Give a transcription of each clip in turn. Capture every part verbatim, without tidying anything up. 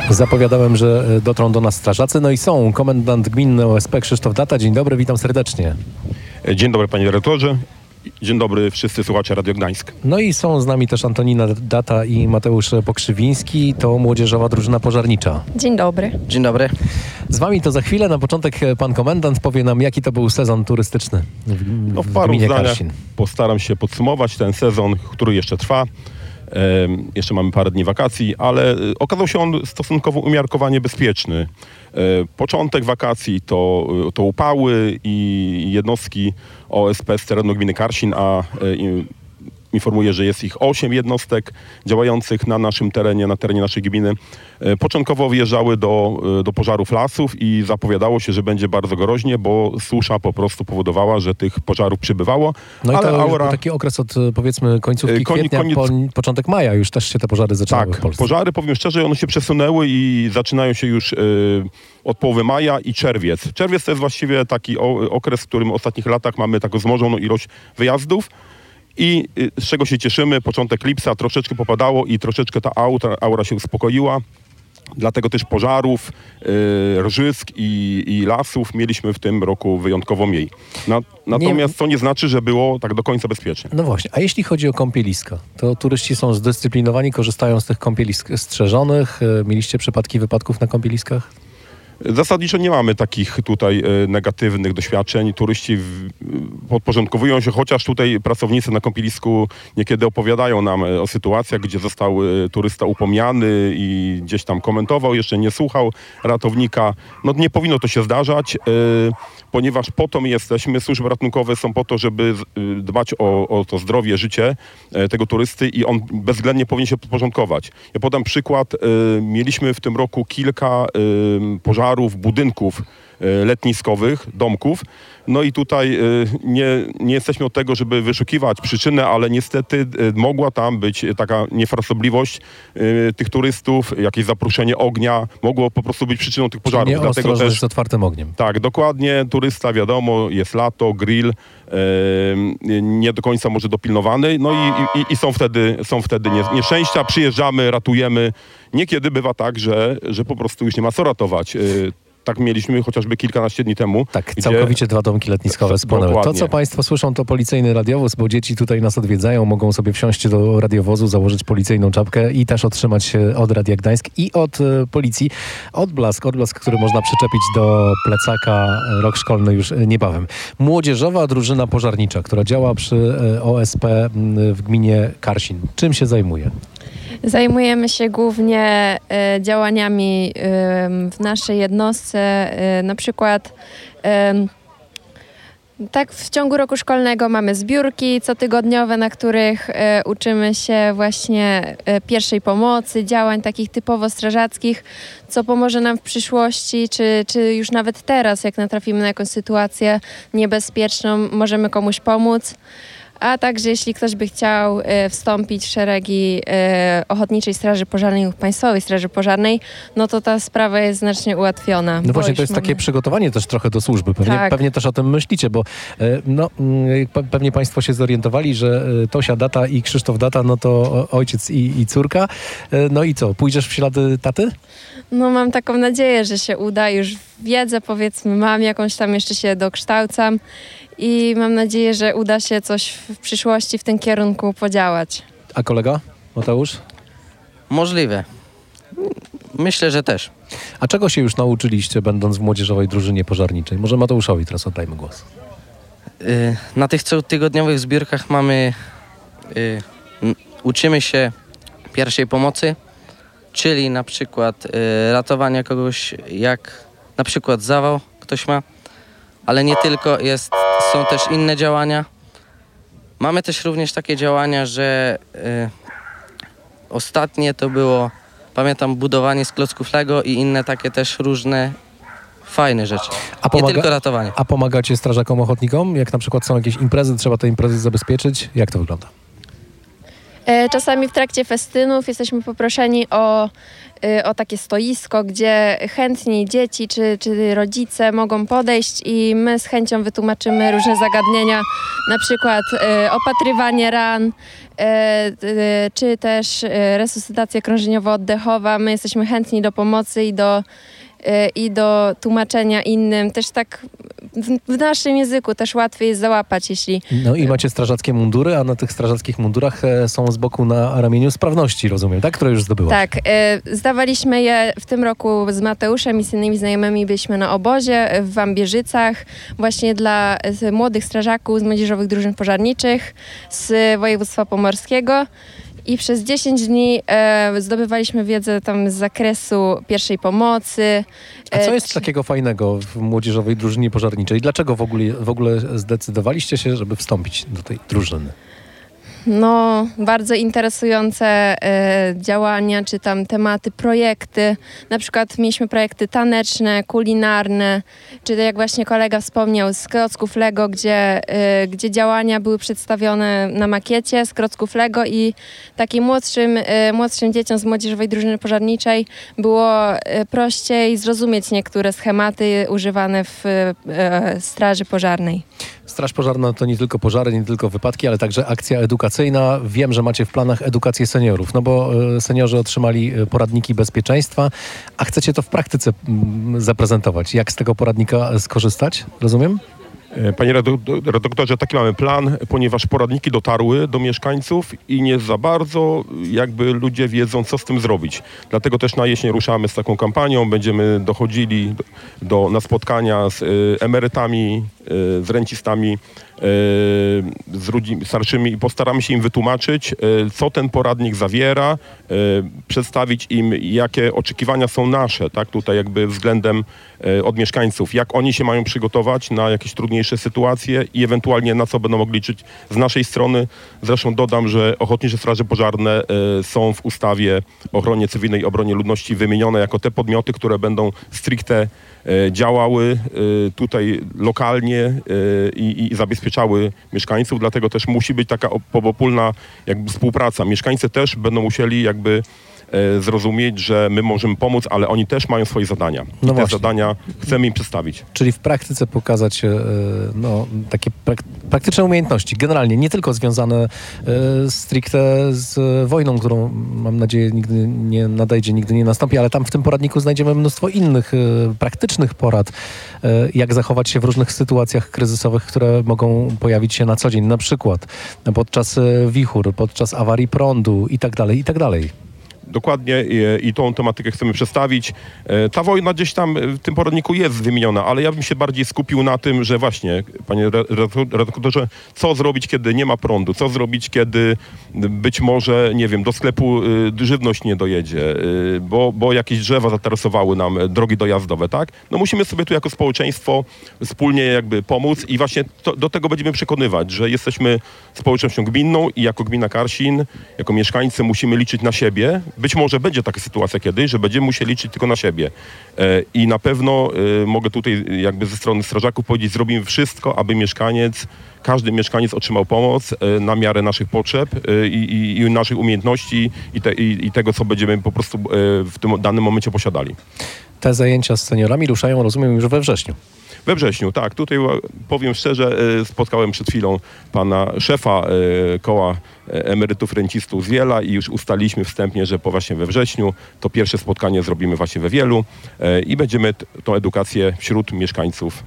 Zapowiadałem, że dotrą do nas strażacy, no i są. Komendant Gminny O S P Krzysztof Data. Dzień dobry, witam serdecznie. Dzień dobry panie dyrektorze. Dzień dobry wszyscy słuchacze Radio Gdańsk. No i są z nami też Antonina Data i Mateusz Pokrzywiński. To młodzieżowa drużyna pożarnicza. Dzień dobry. Dzień dobry. Z wami to za chwilę. Na początek pan komendant powie nam, jaki to był sezon turystyczny w, no, w w paru gminie zdaniach Karsin. Postaram się podsumować ten sezon, który jeszcze trwa. E, jeszcze mamy parę dni wakacji, ale okazał się on stosunkowo umiarkowanie bezpieczny. E, początek wakacji to, to upały i jednostki O S P z terenu gminy Karsin, a e, informuję, że jest ich osiem jednostek działających na naszym terenie, na terenie naszej gminy. E, początkowo wjeżdżały do, do pożarów lasów i zapowiadało się, że będzie bardzo groźnie, bo susza po prostu powodowała, że tych pożarów przybywało. No ale i to aura... był taki okres od powiedzmy końcówki Koni, kwietnia, koniec... po, początek maja już też się te pożary zaczynały tak, w Polsce. Pożary, powiem szczerze, one się przesunęły i zaczynają się już y, od połowy maja i czerwiec. Czerwiec to jest właściwie taki o, okres, w którym w ostatnich latach mamy taką wzmożoną ilość wyjazdów. I y, z czego się cieszymy, początek lipca troszeczkę popadało i troszeczkę ta aura, aura się uspokoiła. Dlatego też pożarów, y, rżysk i, i lasów mieliśmy w tym roku wyjątkowo mniej. Na, natomiast nie... to nie znaczy, że było tak do końca bezpiecznie. No właśnie, a jeśli chodzi o kąpieliska, to turyści są zdyscyplinowani, korzystają z tych kąpielisk strzeżonych. Mieliście przypadki wypadków na kąpieliskach? Zasadniczo nie mamy takich tutaj e, negatywnych doświadczeń. Turyści w, podporządkowują się, chociaż tutaj pracownicy na kąpielisku niekiedy opowiadają nam e, o sytuacjach, gdzie został e, turysta upomniany i gdzieś tam komentował, jeszcze nie słuchał ratownika. No nie powinno to się zdarzać, e, ponieważ po to my jesteśmy, służby ratunkowe są po to, żeby e, dbać o, o to zdrowie, życie e, tego turysty i on bezwzględnie powinien się podporządkować. Ja podam przykład. E, mieliśmy w tym roku kilka e, pożarów, budynków e, letniskowych, domków. No i tutaj e, nie, nie jesteśmy od tego, żeby wyszukiwać przyczynę, ale niestety e, mogła tam być taka niefrasobliwość e, tych turystów, jakieś zapruszenie ognia, mogło po prostu być przyczyną tych pożarów. Nie dlatego też z otwartym ogniem. Tak, dokładnie. Turysta, wiadomo, jest lato, grill, e, nie do końca może dopilnowany. No i, i, i są wtedy, są wtedy nie, nieszczęścia, przyjeżdżamy, ratujemy. Niekiedy bywa tak, że, że po prostu już nie ma co ratować. E, Tak mieliśmy chociażby kilkanaście dni temu. Tak, gdzie... całkowicie dwa domki letniskowe spłonęły. To, co państwo słyszą, to policyjny radiowóz, bo dzieci tutaj nas odwiedzają, mogą sobie wsiąść do radiowozu, założyć policyjną czapkę i też otrzymać od Radia Gdańsk i od e, policji odblask, odblask, który można przyczepić do plecaka. Rok szkolny już niebawem. Młodzieżowa drużyna pożarnicza, która działa przy e, O S P w gminie Karsin. Czym się zajmuje? Zajmujemy się głównie y, działaniami y, w naszej jednostce, y, na przykład y, tak w ciągu roku szkolnego mamy zbiórki cotygodniowe, na których y, uczymy się właśnie y, pierwszej pomocy, działań takich typowo strażackich, co pomoże nam w przyszłości, czy, czy już nawet teraz, jak natrafimy na jakąś sytuację niebezpieczną, możemy komuś pomóc. A także jeśli ktoś by chciał y, wstąpić w szeregi y, Ochotniczej Straży Pożarnej lub Państwowej Straży Pożarnej, no to ta sprawa jest znacznie ułatwiona. No właśnie, to jest mamy... takie przygotowanie też trochę do służby. Pewnie, tak. pewnie też o tym myślicie, bo y, no, y, pewnie Państwo się zorientowali, że y, Tosia Data i Krzysztof Data, no to ojciec i, i córka. Y, no i co, pójdziesz w ślady taty? No mam taką nadzieję, że się uda. Już wiedzę, powiedzmy, mam jakąś tam, jeszcze się dokształcam. I mam nadzieję, że uda się coś w przyszłości w tym kierunku podziałać. A kolega, Mateusz? Możliwe. Myślę, że też. A czego się już nauczyliście, będąc w młodzieżowej drużynie pożarniczej? Może Mateuszowi teraz oddajmy głos. Y, na tych cotygodniowych zbiórkach mamy... Y, n- uczymy się pierwszej pomocy, czyli na przykład y, ratowania kogoś, jak na przykład zawał ktoś ma, ale nie tylko, jest, są też inne działania. Mamy też również takie działania, że y, ostatnie to było, pamiętam, budowanie z klocków Lego i inne takie też różne fajne rzeczy. A pomaga- nie tylko ratowanie. A pomagacie strażakom ochotnikom? Jak na przykład są jakieś imprezy, trzeba te imprezy zabezpieczyć? Jak to wygląda? Czasami w trakcie festynów jesteśmy poproszeni o, o takie stoisko, gdzie chętni dzieci czy, czy rodzice mogą podejść i my z chęcią wytłumaczymy różne zagadnienia, na przykład opatrywanie ran, czy też resuscytacja krążeniowo-oddechowa. My jesteśmy chętni do pomocy i do i do tłumaczenia innym. Też tak w, w naszym języku też łatwiej jest załapać, jeśli... No i macie strażackie mundury, a na tych strażackich mundurach są z boku na ramieniu sprawności, rozumiem, tak? Które już zdobyłaś. Tak. Zdawaliśmy je w tym roku z Mateuszem i z innymi znajomymi. Byliśmy na obozie w Wambierzycach właśnie dla młodych strażaków z młodzieżowych drużyn pożarniczych z województwa pomorskiego. I przez dziesięć dni e, zdobywaliśmy wiedzę tam z zakresu pierwszej pomocy. A co jest takiego fajnego w młodzieżowej drużynie pożarniczej? Dlaczego w ogóle, w ogóle zdecydowaliście się, żeby wstąpić do tej drużyny? No, bardzo interesujące e, działania, czy tam tematy, projekty. Na przykład mieliśmy projekty taneczne, kulinarne, czy jak właśnie kolega wspomniał, z klocków Lego, gdzie, e, gdzie działania były przedstawione na makiecie z klocków Lego i takim młodszym, e, młodszym dzieciom z młodzieżowej drużyny pożarniczej było e, prościej zrozumieć niektóre schematy używane w e, straży pożarnej. Straż pożarna to nie tylko pożary, nie tylko wypadki, ale także akcja edukacyjna. Wiem, że macie w planach edukację seniorów, no bo seniorzy otrzymali poradniki bezpieczeństwa, a chcecie to w praktyce zaprezentować. Jak z tego poradnika skorzystać? Rozumiem? Panie redaktorze, taki mamy plan, ponieważ poradniki dotarły do mieszkańców i nie za bardzo jakby ludzie wiedzą, co z tym zrobić. Dlatego też na jesień ruszamy z taką kampanią, będziemy dochodzili do, na spotkania z y, emerytami, y, z rencistami, y, z ludźmi starszymi i postaramy się im wytłumaczyć, y, co ten poradnik zawiera, y, przedstawić im, jakie oczekiwania są nasze, tak, tutaj jakby względem y, od mieszkańców, jak oni się mają przygotować na jakieś trudniejsze sytuacje i ewentualnie na co będą mogli liczyć z naszej strony. Zresztą dodam, że Ochotnicze Straże Pożarne y, są w ustawie o ochronie cywilnej i obronie ludności wymienione jako te podmioty, które będą stricte y, działały y, tutaj lokalnie y, i, i zabezpieczały mieszkańców, dlatego też musi być taka obopólna jakby współpraca. Mieszkańcy też będą musieli jakby zrozumieć, że my możemy pomóc, ale oni też mają swoje zadania. I no te właśnie. zadania chcemy im przedstawić. Czyli w praktyce pokazać no, takie prak- praktyczne umiejętności, generalnie nie tylko związane e, stricte z wojną, którą mam nadzieję nigdy nie nadejdzie, nigdy nie nastąpi, ale tam w tym poradniku znajdziemy mnóstwo innych e, praktycznych porad, e, jak zachować się w różnych sytuacjach kryzysowych, które mogą pojawić się na co dzień, na przykład podczas wichur, podczas awarii prądu i tak dalej, i tak dalej. Dokładnie i, i tą tematykę chcemy przedstawić. Ta wojna gdzieś tam w tym poradniku jest wymieniona, ale ja bym się bardziej skupił na tym, że właśnie, panie redaktorze, co zrobić, kiedy nie ma prądu, co zrobić, kiedy być może, nie wiem, do sklepu żywność nie dojedzie, bo, bo jakieś drzewa zateresowały nam drogi dojazdowe, tak? No musimy sobie tu jako społeczeństwo wspólnie jakby pomóc i właśnie to, do tego będziemy przekonywać, że jesteśmy społecznością gminną i jako gmina Karsin, jako mieszkańcy musimy liczyć na siebie. Być może będzie taka sytuacja kiedyś, że będziemy musieli liczyć tylko na siebie. E, I na pewno e, mogę tutaj jakby ze strony strażaków powiedzieć, zrobimy wszystko, aby mieszkaniec, każdy mieszkaniec otrzymał pomoc e, na miarę naszych potrzeb e, i, i naszych umiejętności i, te, i, i tego, co będziemy po prostu e, w tym danym momencie posiadali. Te zajęcia z seniorami ruszają, rozumiem, już we wrześniu. We wrześniu, tak. Tutaj powiem szczerze, spotkałem przed chwilą pana szefa koła emerytów rencistów z Wiela i już ustaliliśmy wstępnie, że po właśnie we wrześniu to pierwsze spotkanie zrobimy właśnie we Wielu i będziemy t- tą edukację wśród mieszkańców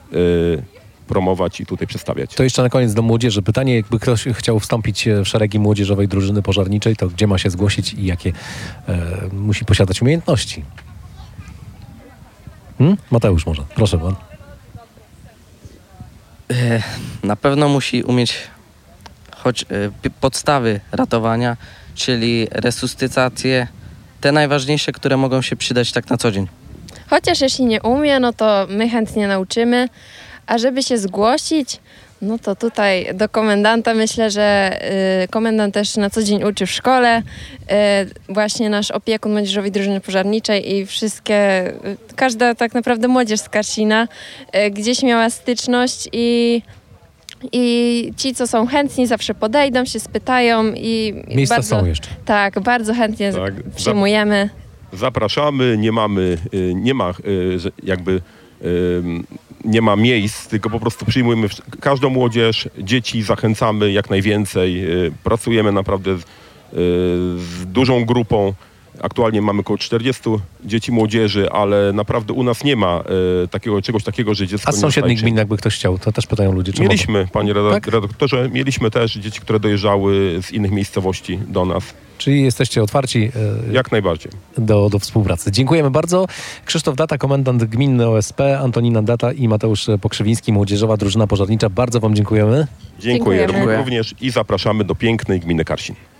promować i tutaj przedstawiać. To jeszcze na koniec do młodzieży. Pytanie, jakby ktoś chciał wstąpić w szeregi młodzieżowej drużyny pożarniczej, to gdzie ma się zgłosić i jakie e, musi posiadać umiejętności? Hmm? Mateusz może. Proszę pan. Na pewno musi umieć choć podstawy ratowania, czyli resuscytację, te najważniejsze, które mogą się przydać tak na co dzień. Chociaż jeśli nie umie, no to my chętnie nauczymy, a żeby się zgłosić, no to tutaj do komendanta myślę, że y, komendant też na co dzień uczy w szkole, y, właśnie nasz opiekun Młodzieżowej Drużyny Pożarniczej i wszystkie, y, każda tak naprawdę młodzież z Karsina y, gdzieś miała styczność i I ci, co są chętni, zawsze podejdą, się spytają i i Miejsca bardzo, są jeszcze. Tak, bardzo chętnie Tak, przyjmujemy. Zapraszamy, nie mamy, y, nie ma y, że jakby y, nie ma miejsc, tylko po prostu przyjmujemy wsz- każdą młodzież, dzieci zachęcamy jak najwięcej. y, Pracujemy naprawdę z, y, z dużą grupą. Aktualnie mamy około czterdziestu dzieci, młodzieży, ale naprawdę u nas nie ma y, takiego czegoś takiego, że dziecko A z nie sąsiednich zostaje gmin, jakby ktoś chciał, to też pytają ludzie, czy Mieliśmy, panie reda- Tak? redaktorze, mieliśmy też dzieci, które dojeżdżały z innych miejscowości do nas. mogą. Czyli jesteście otwarci e, Jak najbardziej. do, do współpracy. Dziękujemy bardzo. Krzysztof Data, komendant gminny O S P, Antonina Data i Mateusz Pokrzywiński, Młodzieżowa Drużyna Pożarnicza. Bardzo wam dziękujemy. Dziękuję Dziękujemy. również i zapraszamy do pięknej gminy Karsin.